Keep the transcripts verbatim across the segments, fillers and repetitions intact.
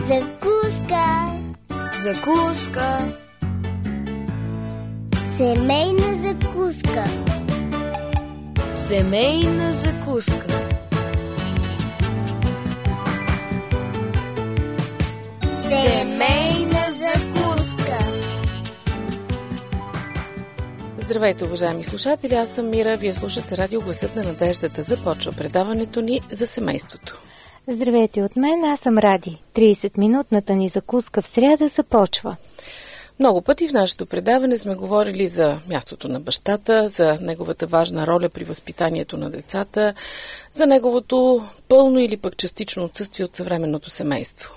Закуска. Закуска. Семейна закуска. Семейна закуска. Семейна закуска. Здравейте, уважаеми слушатели, аз съм Мира, вие слушате радио Гласът на надеждата. Започва предаването ни за семейството. Здравейте от мен, аз съм Ради. тридесетминутната ни закуска в сряда започва. Много пъти в нашето предаване сме говорили за мястото на бащата, за неговата важна роля при възпитанието на децата, за неговото пълно или пък частично отсъствие от съвременното семейство.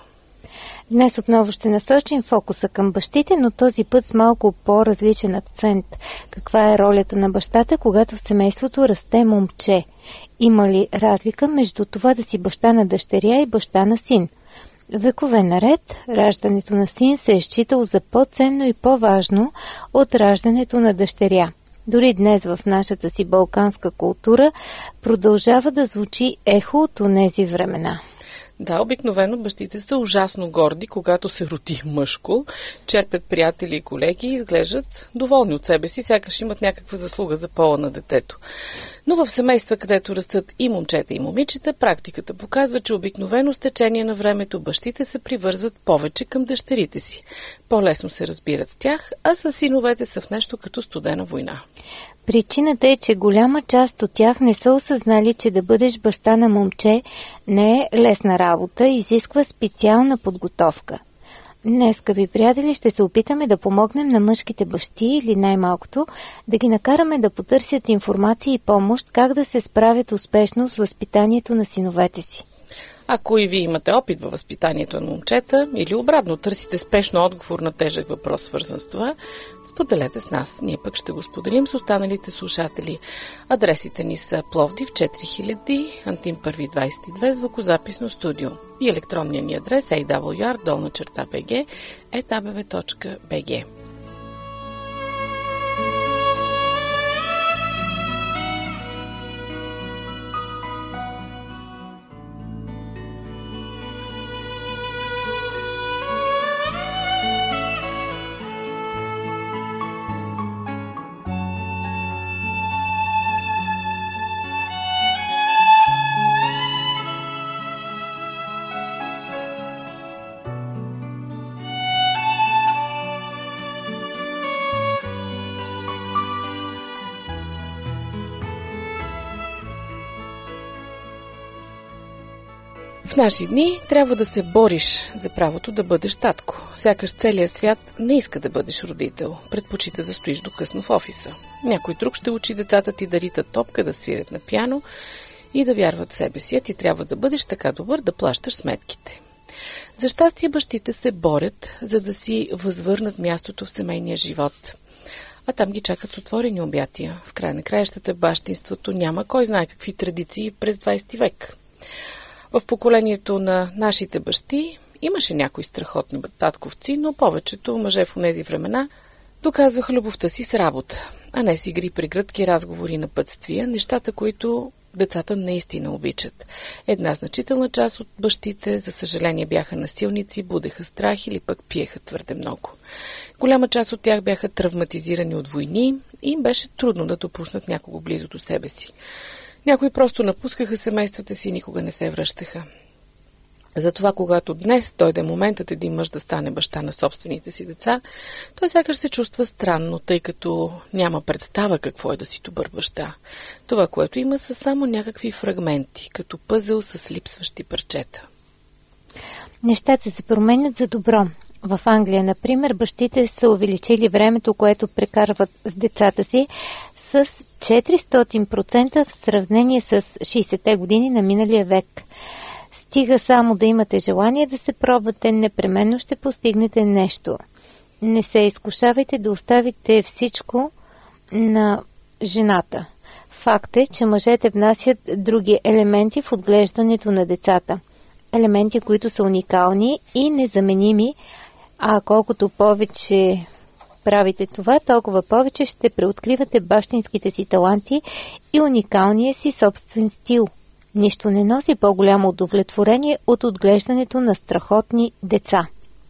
Днес отново ще насочим фокуса към бащите, но този път с малко по-различен акцент. Каква е ролята на бащата, когато в семейството расте момче? Има ли разлика между това да си баща на дъщеря и баща на син? Векове наред, раждането на син се е считало за по-ценно и по-важно от раждането на дъщеря. Дори днес в нашата си балканска култура продължава да звучи ехо от онези времена. Да, обикновено бащите са ужасно горди, когато се роди мъжко, черпят приятели и колеги и изглеждат доволни от себе си, сякаш имат някаква заслуга за пола на детето. Но в семейства, където растат и момчета и момичета, практиката показва, че обикновено с течение на времето бащите се привързват повече към дъщерите си. По-лесно се разбират с тях, а с синовете са в нещо като студена война. Причината е, че голяма част от тях не са осъзнали, че да бъдеш баща на момче не е лесна работа, изисква специална подготовка. Днес, скъпи приятели, ще се опитаме да помогнем на мъжките бащи или най-малкото да ги накараме да потърсят информация и помощ как да се справят успешно с възпитанието на синовете си. Ако и вие имате опит във възпитанието на момчета или обратно търсите спешно отговор на тежък въпрос, свързан с това, споделете с нас. Ние пък ще го споделим с останалите слушатели. Адресите ни са Пловдив четири хиляди, Антим първи двадесет и две, звукозаписно студио. И електронният ни адрес е ей дабъл ю ар долна черта би джи ет а бе ве точка би джи. В наши дни трябва да се бориш за правото да бъдеш татко. Сякаш целият свят не иска да бъдеш родител. Предпочита да стоиш до късно в офиса. Някой друг ще учи децата ти да ритат топка, да свирят на пиано и да вярват в себе си. А ти трябва да бъдеш така добър да плащаш сметките. За щастие бащите се борят, за да си възвърнат мястото в семейния живот. А там ги чакат с отворени обятия. В край на краищата бащинството няма кой знае какви традиции през двадесети век. В поколението на нашите бащи имаше някои страхотни татковци, но повечето мъже в онези времена доказваха любовта си с работа, а не с игри, прегръдки, разговори и напътствия, нещата, които децата наистина обичат. Една значителна част от бащите, за съжаление, бяха насилници, будеха страх или пък пиеха твърде много. Голяма част от тях бяха травматизирани от войни и им беше трудно да допуснат някого близо до себе си. Някои просто напускаха семействата си и никога не се връщаха. Затова, когато днес дойде моментът един мъж да стане баща на собствените си деца, той сякаш се чувства странно, тъй като няма представа какво е да си добър баща. Това, което има, са само някакви фрагменти, като пъзел с липсващи парчета. Нещата се променят за добро. В Англия, например, бащите са увеличили времето, което прекарват с децата си, с четиристотин процента в сравнение с шейсетте години на миналия век. Стига само да имате желание да се пробвате, непременно ще постигнете нещо. Не се изкушавайте да оставите всичко на жената. Факт е, че мъжете внасят други елементи в отглеждането на децата. Елементи, които са уникални и незаменими, а колкото повече правите това, толкова повече ще преоткривате бащинските си таланти и уникалния си собствен стил. Нищо не носи по-голямо удовлетворение от отглеждането на страхотни деца.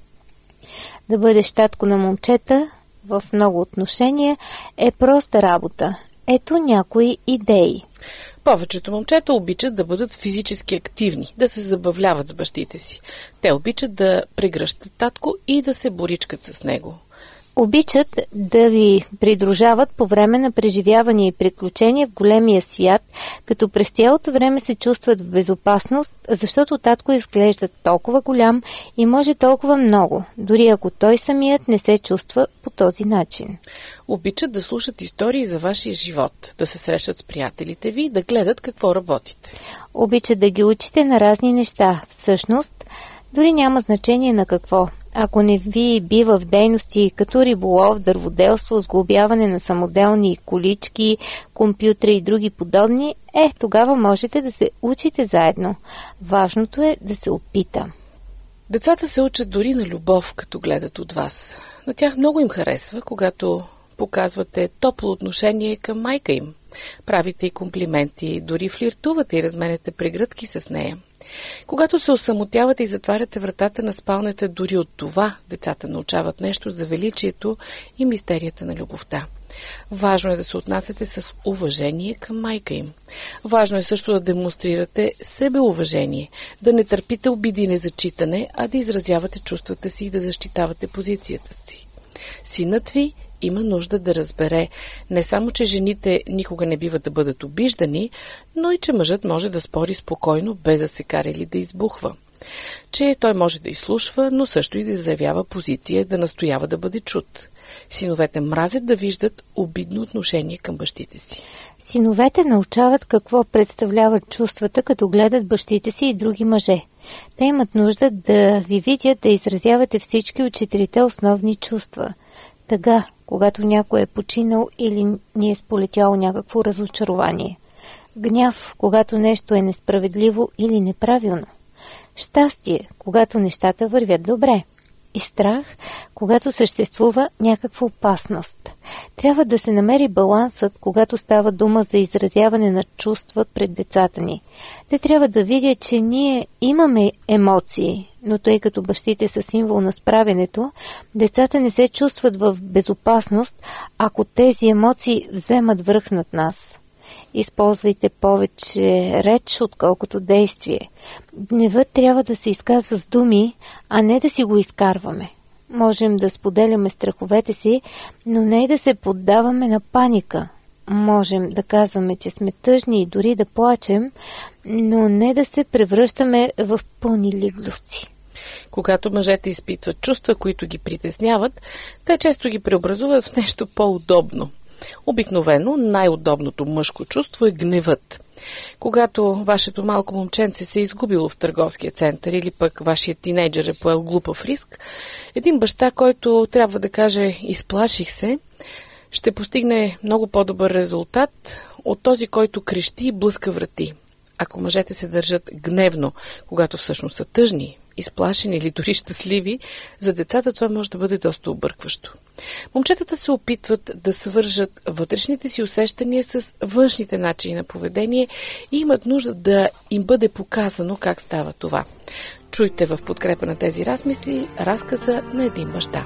Да бъдеш татко на момчета в много отношения е проста работа. Ето някои идеи. Повечето момчета обичат да бъдат физически активни, да се забавляват с бащите си. Те обичат да прегръщат татко и да се боричкат с него. Обичат да ви придружават по време на преживявания и приключения в големия свят, като през цялото време се чувстват в безопасност, защото татко изглежда толкова голям и може толкова много, дори ако той самият не се чувства по този начин. Обичат да слушат истории за вашия живот, да се срещат с приятелите ви, да гледат какво работите. Обичат да ги учите на разни неща. Всъщност, дори няма значение на какво. Ако не ви бива в дейности като риболов, дърводелство, сглобяване на самоделни колички, компютри и други подобни, е, тогава можете да се учите заедно. Важното е да се опита. Децата се учат дори на любов, като гледат от вас. На тях много им харесва, когато показвате топло отношение към майка им. Правите и комплименти, дори флиртувате и разменяте прегръдки с нея. Когато се осамотявате и затваряте вратата на спалнята, дори от това децата научават нещо за величието и мистерията на любовта. Важно е да се отнасяте с уважение към майка им. Важно е също да демонстрирате себеуважение, да не търпите обиди и незачитане, а да изразявате чувствата си и да защитавате позицията си. Синът ви има нужда да разбере не само, че жените никога не биват да бъдат обиждани, но и че мъжът може да спори спокойно, без да се кара или да избухва. Че той може да изслушва, но също и да заявява позиция, да настоява да бъде чут. Синовете мразят да виждат обидно отношение към бащите си. Синовете научават какво представляват чувствата, като гледат бащите си и други мъже. Те имат нужда да ви видят да изразявате всички от четирите основни чувства. Тъга, когато някой е починал или ни е сполетяло някакво разочарование. Гняв, когато нещо е несправедливо или неправилно. Щастие, когато нещата вървят добре. И страх, когато съществува някаква опасност. Трябва да се намери балансът, когато става дума за изразяване на чувства пред децата ни. Те трябва да видят, че ние имаме емоции, но тъй като бащите са символ на справянето, децата не се чувстват в безопасност, ако тези емоции вземат връх над нас. Използвайте повече реч, отколкото действие. Гневът трябва да се изказва с думи, а не да си го изкарваме. Можем да споделяме страховете си, но не и да се поддаваме на паника. Можем да казваме, че сме тъжни и дори да плачем, но не да се превръщаме в пълни лигловци. Когато мъжете изпитват чувства, които ги притесняват, те често ги преобразуват в нещо по-удобно. Обикновено най-удобното мъжко чувство е гневът. Когато вашето малко момченце се е изгубило в търговския център или пък вашият тинейджър е поел глупав риск, един баща, който трябва да каже «изплаших се», ще постигне много по-добър резултат от този, който крещи и блъска врати. Ако мъжете се държат гневно, когато всъщност са тъжни, изплашени или дори щастливи, за децата това може да бъде доста объркващо. Момчетата се опитват да свържат вътрешните си усещания с външните начини на поведение и имат нужда да им бъде показано как става това. Чуйте в подкрепа на тези размисли разказа на един баща.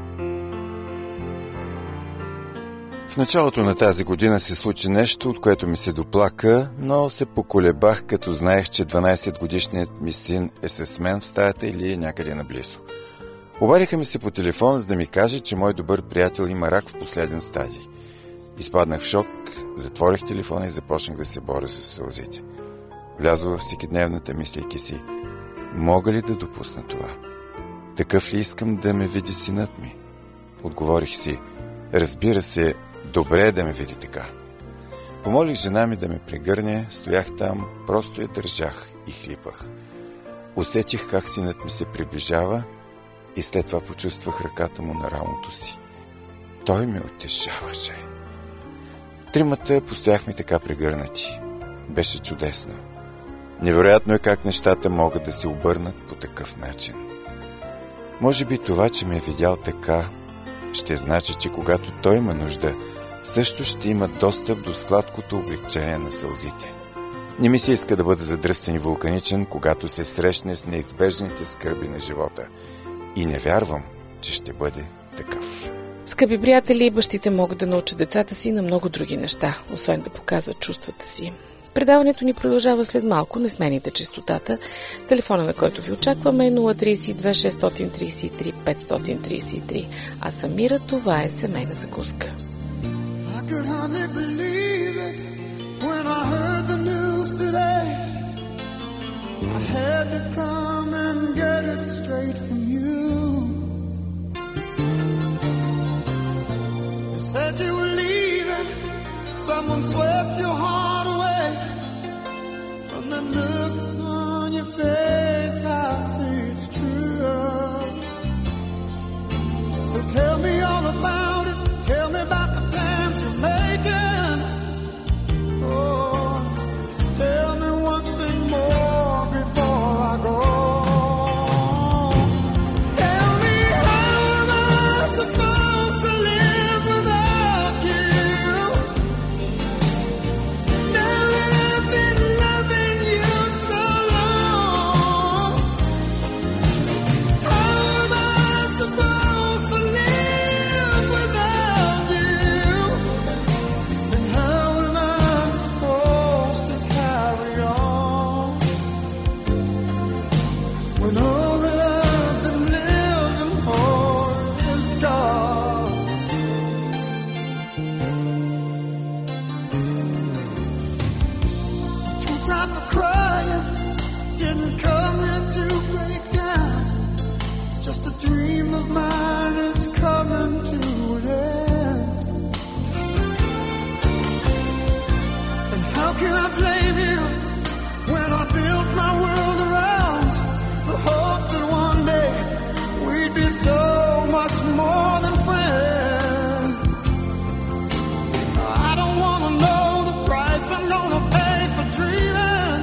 В началото на тази година се случи нещо, от което ми се доплака, но се поколебах, като знаех, че дванайсетгодишният ми син е с мен в стаята или е някъде наблизо. Обадиха ми се по телефон, за да ми каже, че мой добър приятел има рак в последен стадий. Изпаднах в шок, затворих телефона и започнах да се боря с сълзите. Влязох във всекидневната, мислейки си, мога ли да допусна това? Такъв ли искам да ме види синът ми? Отговорих си, разбира се, добре е да ме види така. Помолих жена ми да ме прегърне, стоях там, просто я държах и хлипах. Усетих как синът ми се приближава и след това почувствах ръката му на рамото си. Той ме утешаваше. Тримата постояхме така прегърнати. Беше чудесно. Невероятно е как нещата могат да се обърнат по такъв начин. Може би това, че ме е видял така, ще значи, че когато той има нужда, също ще има достъп до сладкото облегчение на сълзите. Не ми се иска да бъда задръстен и вулканичен, когато се срещне с неизбежните скърби на живота. И не вярвам, че ще бъде такъв. Скъпи приятели, бащите могат да научат децата си на много други неща, освен да показват чувствата си. Предаването ни продължава след малко, не смените честотата. Телефона, на който ви очакваме, е нула три две шест три три пет три три. А Самира, това е семейна закуска. Someone swept your heart away. From that look on your face, I see it's true. So tell me all about it. Tell me about the plans you're making. Oh, tell me one thing more before I go. Tell me, how am I supposed to live without you? Now that I've been loving you so long, how am I supposed to live without you? And how am I supposed to carry on when all that I've been living for is gone? Too proud for crying, didn't come here to break down. It's just a dream of mine is coming to an end. And how can I blame you when I built my world around the hope that one day we'd be so much more than friends? I don't want to know the price I'm gonna pay for dreaming.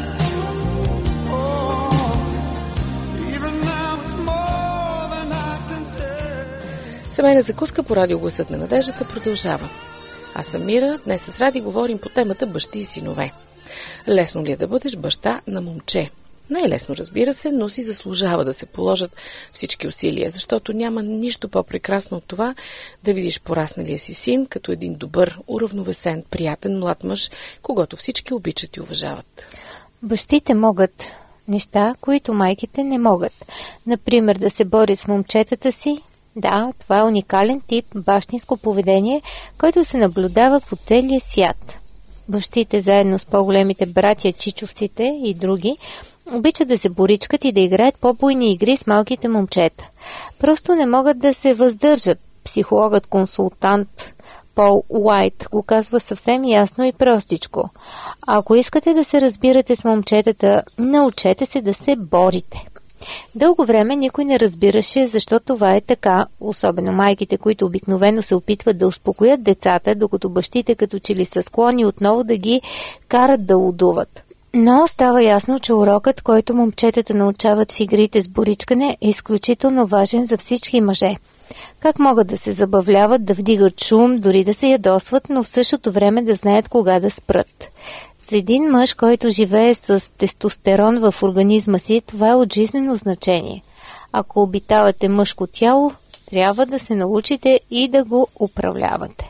Oh, even now it's more than I can take. Семейна закуска по радио Гласът на надеждата продължава. А Самира, днес с Ради говорим по темата бащи и синове. Лесно ли е да бъдеш баща на момче? Не е лесно, разбира се, но си заслужава да се положат всички усилия, защото няма нищо по-прекрасно от това да видиш порасналия си син като един добър, уравновесен, приятен млад мъж, когото всички обичат и уважават. Бащите могат неща, които майките не могат. Например, да се борят с момчетата си. Да, това е уникален тип бащинско поведение, който се наблюдава по целия свят. Бащите, заедно с по-големите братя, чичовците и други, обичат да се боричкат и да играят по-буйни игри с малките момчета. Просто не могат да се въздържат. Психологът-консултант Пол Уайт го казва съвсем ясно и простичко. Ако искате да се разбирате с момчетата, научете се да се борите. Дълго време никой не разбираше защо това е така, особено майките, които обикновено се опитват да успокоят децата, докато бащите като че ли са склонни отново да ги карат да лудуват. Но става ясно, че урокът, който момчетата научават в игрите с боричкане, е изключително важен за всички мъже. Как могат да се забавляват, да вдигат шум, дори да се ядосват, но в същото време да знаят кога да спрат. За един мъж, който живее с тестостерон в организма си, това е от жизнено значение. Ако обитавате мъжко тяло, трябва да се научите и да го управлявате.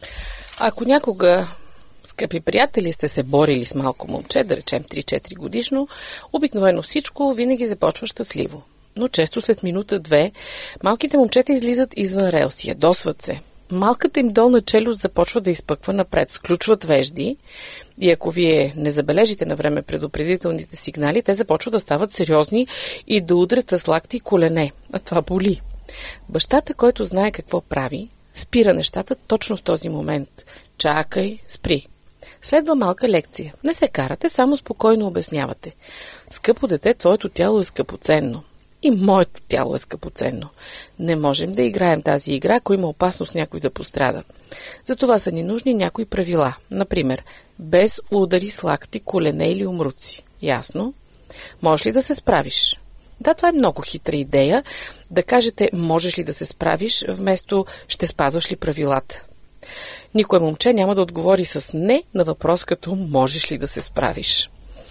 Ако някога, скъпи приятели, сте се борили с малко момче, да речем три-четири годишно, обикновено всичко винаги започва щастливо. Но често след минута-две малките момчета излизат извън релси, ядосват се. Малката им долна челюст започва да изпъква напред, сключват вежди и ако вие не забележите на време предупредителните сигнали, те започват да стават сериозни и да удрят с лакти и колене. А това боли. Бащата, който знае какво прави, спира нещата точно в този момент. Чакай, спри. Следва малка лекция. Не се карате, само спокойно обяснявате. Скъпо дете, твоето тяло е скъпоценно. И моето тяло е скъпоценно. Не можем да играем тази игра, ако има опасност някой да пострада. Затова са ни нужни някои правила. Например, без удари с лакти, колене или умруци. Ясно? Можеш ли да се справиш? Да, това е много хитра идея. Да кажете, можеш ли да се справиш, вместо ще спазваш ли правилата. Никой момче няма да отговори с не на въпрос като можеш ли да се справиш.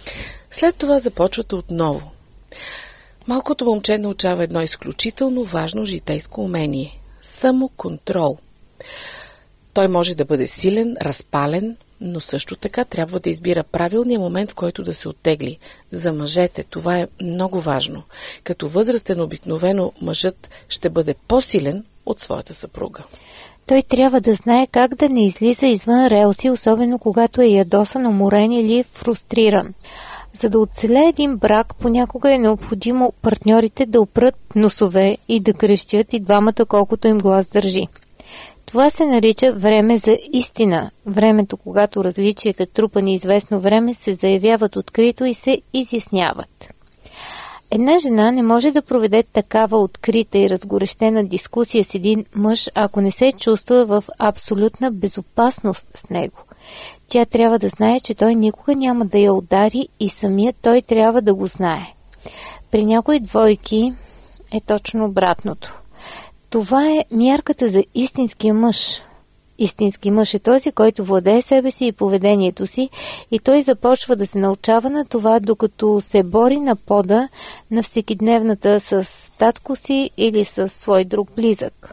След това започвате отново. Малкото момче научава едно изключително важно житейско умение – самоконтрол. Той може да бъде силен, разпален, но също така трябва да избира правилния момент, в който да се оттегли. За мъжете това е много важно. Като възрастен обикновено мъжът ще бъде по-силен от своята съпруга. Той трябва да знае как да не излиза извън релси, особено когато е ядосан, уморен или фрустриран. За да оцелее един брак, понякога е необходимо партньорите да опрат носове и да крещят и двамата колкото им глас държи. Това се нарича време за истина, времето, когато различията, трупани известно време, се заявяват открито и се изясняват. Една жена не може да проведе такава открита и разгорещена дискусия с един мъж, ако не се чувства в абсолютна безопасност с него. Тя трябва да знае, че той никога няма да я удари и самият той трябва да го знае. При някои двойки е точно обратното. Това е мярката за истинския мъж. Истински мъж е този, който владее себе си и поведението си, и той започва да се научава на това, докато се бори на пода на всекидневната с татко си или с свой друг близък.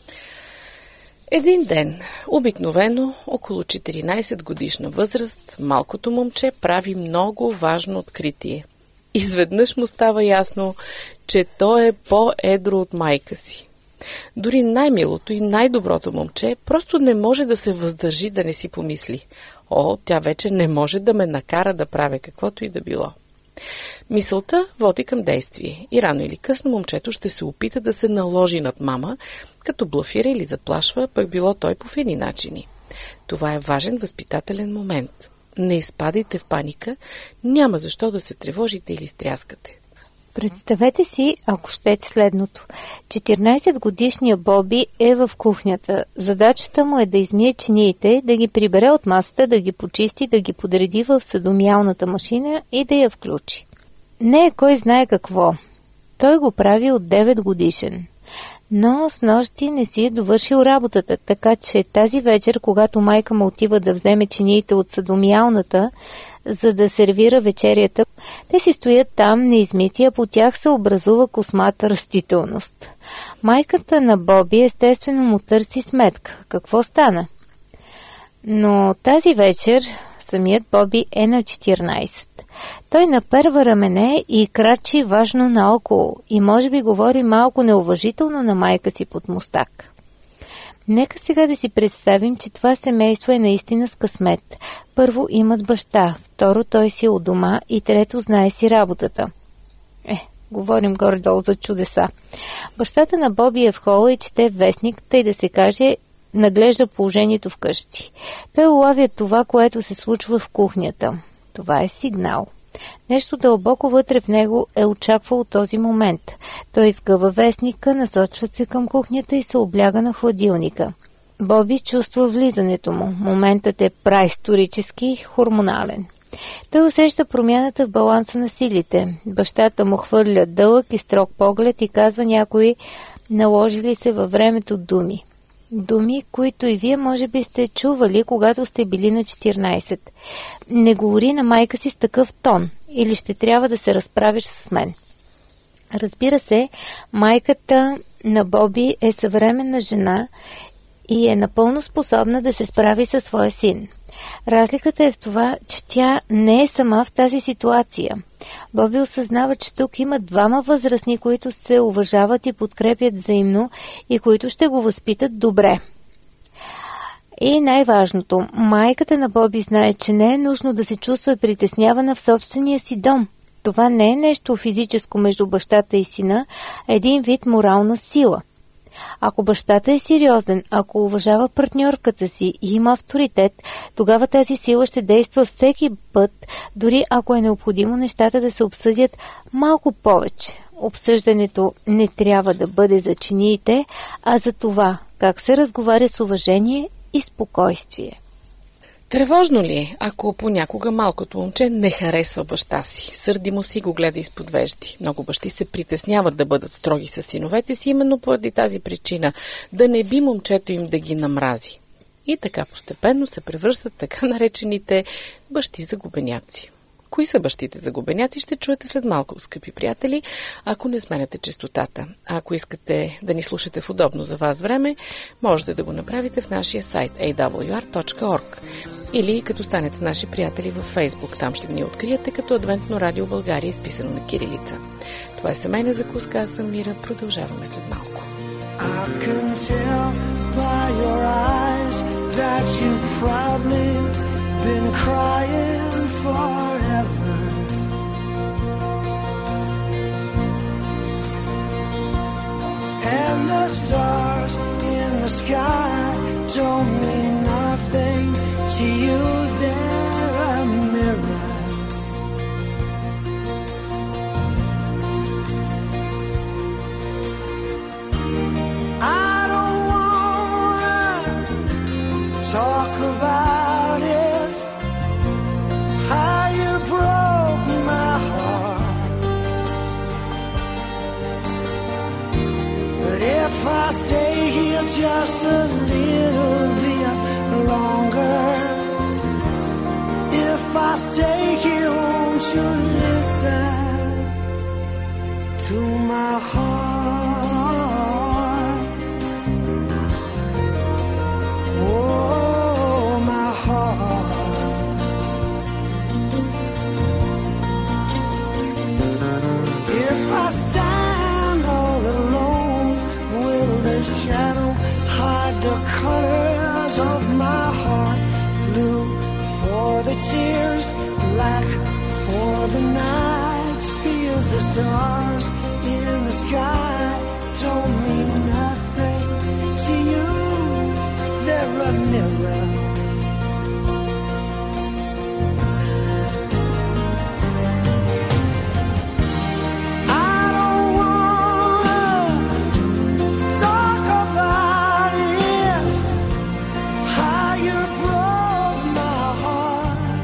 Един ден, обикновено около четиринайсет годишна възраст, малкото момче прави много важно откритие. Изведнъж му става ясно, че той е по-едро от майка си. Дори най-милото и най-доброто момче просто не може да се въздържи да не си помисли: о, тя вече не може да ме накара да правя каквото и да било. Мисълта води към действие и рано или късно момчето ще се опита да се наложи над мама, като блафира или заплашва, пък било той по фини начини. Това е важен възпитателен момент. Не изпадайте в паника, няма защо да се тревожите или стряскате. Представете си, ако щете, следното. четиринайсетгодишният Боби е в кухнята. Задачата му е да измие чиниите, да ги прибере от масата, да ги почисти, да ги подреди в съдомиялната машина и да я включи. Не е кой знае какво. Той го прави от девет годишен. Но с нощи не си е довършил работата, така че тази вечер, когато майка му отива да вземе чиниите от съдомиялната, за да сервира вечерята, те си стоят там неизмити, а по тях се образува космата растителност. Майката на Боби естествено му търси сметка. Какво стана? Но тази вечер самият Боби е на четиринайсет. Той наперва рамене и крачи важно наоколо и може би говори малко неуважително на майка си под мустак. Нека сега да си представим, че това семейство е наистина с късмет. Първо имат баща, второ той си у дома и трето знае си работата. Е, говорим горе-долу за чудеса. Бащата на Боби е в хола и чете вестник, тъй да се каже, наглежда положението вкъщи. Той улавя това, което се случва в кухнята. Това е сигнал. Нещо дълбоко вътре в него е очаквало този момент. Той изгъва вестника, насочва се към кухнята и се обляга на хладилника. Боби чувства влизането му. Моментът е праисторически, хормонален. Той усеща промяната в баланса на силите. Бащата му хвърля дълъг и строг поглед и казва някои наложили се във времето думи. Думи, които и вие може би сте чували, когато сте били на четиринайсет. Не говори на майка си с такъв тон, или ще трябва да се разправиш с мен. Разбира се, майката на Боби е съвременна жена и е напълно способна да се справи със своя син. Разликата е в това, че тя не е сама в тази ситуация. Боби осъзнава, че тук има двама възрастни, които се уважават и подкрепят взаимно и които ще го възпитат добре. И най-важното, майката на Боби знае, че не е нужно да се чувства притеснявана в собствения си дом. Това не е нещо физическо между бащата и сина, а един вид морална сила. Ако бащата е сериозен, ако уважава партньорката си и има авторитет, тогава тази сила ще действа всеки път, дори ако е необходимо нещата да се обсъдят малко повече. Обсъждането не трябва да бъде за чиниите, а за това как се разговаря с уважение и спокойствие. Тревожно ли е, ако понякога малкото момче не харесва баща си? Сърди му си, го гледа изпод вежди. Много бащи се притесняват да бъдат строги с синовете си, именно поради тази причина, да не би момчето им да ги намрази. И така постепенно се превръщат така наречените бащи загубеняци. Кои са бащите загубеняци, ще чуете след малко, скъпи приятели, ако не сменяте честотата. А ако искате да ни слушате в удобно за вас време, можете да го направите в нашия сайт ей дабъл ю ар точка орг или като станете наши приятели във Фейсбук. Там ще ни откриете като Адвентно радио България, изписано на кирилица. Това е семейна закуска, аз съм Мира. Продължаваме след малко. I can tell by your eyes that you've probably been crying forever. And the stars in the sky don't mean nothing to you. They're a mirror. I don't wanna talk about it, how you broke my heart. But if I stay here just a little bit longer, if I stay here, won't you listen to my heart? Oh, my heart. If I stand all alone, will the shadow hide the colors of my heart? Blue for the tears, black for the nights. Feels the stars in the sky don't mean nothing to you. They're a mirror. I don't wanna talk about it, how you broke my heart.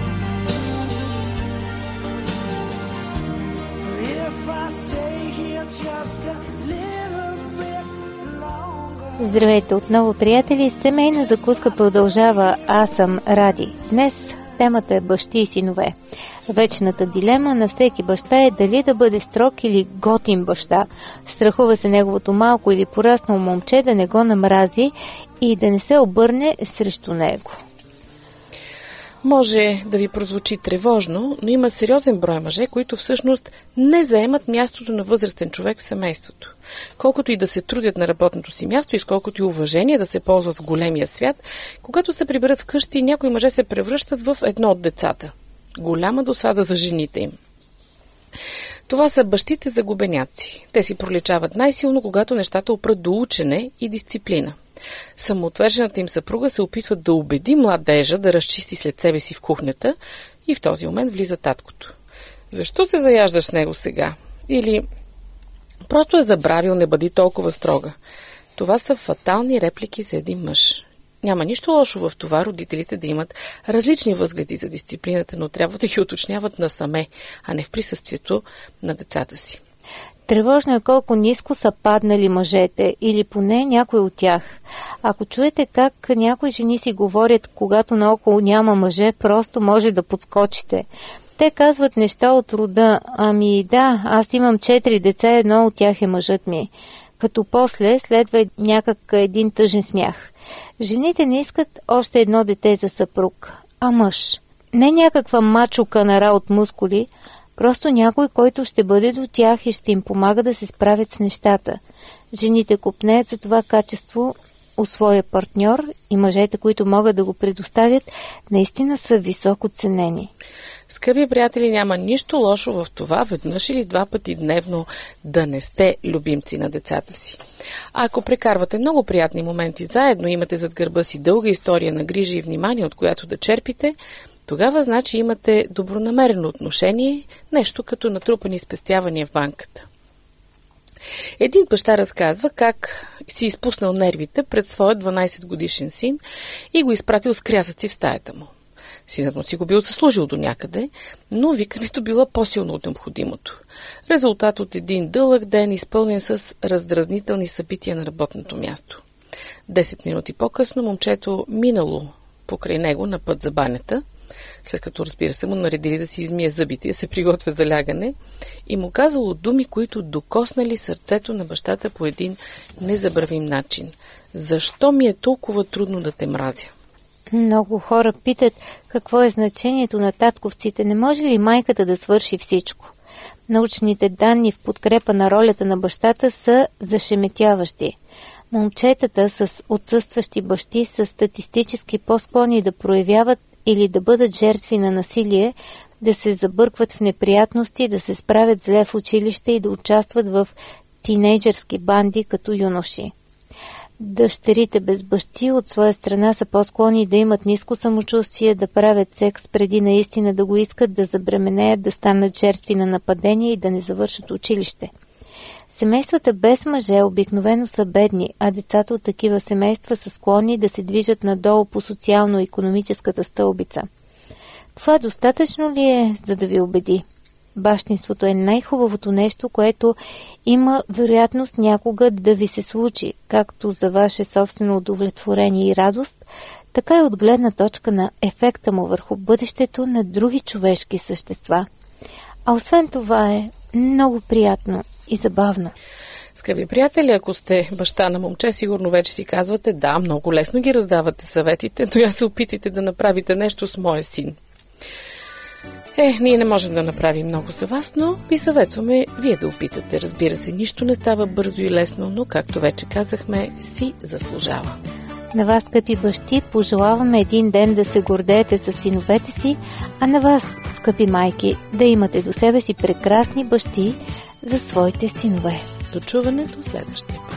If I stay here just a little bit longer. Здравейте отново, приятели! Семейна закуска продължава. Аз съм Ради. Днес темата е бащи и синове. Вечната дилема на всеки баща е дали да бъде строг или готин баща. Страхува се неговото малко или пораснало момче да не го намрази и да не се обърне срещу него. Може да ви прозвучи тревожно, но има сериозен брой мъже, които всъщност не заемат мястото на възрастен човек в семейството. Колкото и да се трудят на работното си място и с колкото и уважение да се ползват в големия свят, когато се приберат вкъщи, някои мъже се превръщат в едно от децата. Голяма досада за жените им. Това са бащите загубеняци. Те си проличават най-силно, когато нещата опрат до учене и дисциплина. Самоотвержената им съпруга се опитва да убеди младежа да разчисти след себе си в кухнята и в този момент влиза таткото. Защо се заяждаш с него сега? Или просто е забравил, не бъди толкова строга. Това са фатални реплики за един мъж. Няма нищо лошо в това родителите да имат различни възгледи за дисциплината, но трябва да ги уточняват насаме, а не в присъствието на децата си. Тревожно е колко ниско са паднали мъжете, или поне някой от тях. Ако чуете как някои жени си говорят, когато наоколо няма мъже, просто може да подскочите. Те казват неща от рода: ами да, аз имам четири деца, едно от тях е мъжът ми. Като после следва някак един тъжен смях. Жените не искат още едно дете за съпруг, а мъж. Не някаква мачо канара от мускули, просто някой, който ще бъде до тях и ще им помага да се справят с нещата. Жените копнеят за това качество у своя партньор и мъжете, които могат да го предоставят, наистина са високо ценени. Скъпи приятели, няма нищо лошо в това веднъж или два пъти дневно да не сте любимци на децата си. А ако прекарвате много приятни моменти заедно, имате зад гърба си дълга история на грижа и внимание, от която да черпите, тогава значи имате добронамерено отношение, нещо като натрупани спестявания в банката. Един баща разказва как си изпуснал нервите пред своя дванайсет годишен син и го изпратил с крясъци в стаята му. Синът му си го бил заслужил до някъде, но викането било по-силно от необходимото. Резултат от един дълъг ден, изпълнен с раздразнителни събития на работното място. Десет минути по-късно момчето минало покрай него на път за банята. след като, разбира се, му наредили да си измие зъбите и да се приготвя за лягане, и му казало думи, които докоснали сърцето на бащата по един незабравим начин. Защо ми е толкова трудно да те мразя? Много хора питат какво е значението на татковците. Не може ли майката да свърши всичко? Научните данни в подкрепа на ролята на бащата са зашеметяващи. Момчетата с отсъстващи бащи са статистически по-склонни да проявяват или да бъдат жертви на насилие, да се забъркват в неприятности, да се справят зле в училище и да участват в тинейджърски банди като юноши. Дъщерите без бащи от своя страна са по-склонни да имат ниско самочувствие, да правят секс преди наистина да го искат, да забременеят, да станат жертви на нападения и да не завършат училище. Семействата без мъже обикновено са бедни, а децата от такива семейства са склонни да се движат надолу по социално-икономическата стълбица. Това достатъчно ли е, за да ви убеди? Бащинството е най-хубавото нещо, което има вероятност някога да ви се случи, както за ваше собствено удовлетворение и радост, така и от гледна точка на ефекта му върху бъдещето на други човешки същества. А освен това е много приятно и забавно. Скъпи приятели, ако сте баща на момче, сигурно вече си казвате, да, много лесно ги раздавате съветите, но я се опитайте да направите нещо с моя син. Е, ние не можем да направим много за вас, но ви съветваме вие да опитате. Разбира се, нищо не става бързо и лесно, но както вече казахме, си заслужава. На вас, скъпи бащи, пожелаваме един ден да се гордеете с синовете си, а на вас, скъпи майки, да имате до себе си прекрасни бащи за своите синове. До чуване до следващия път.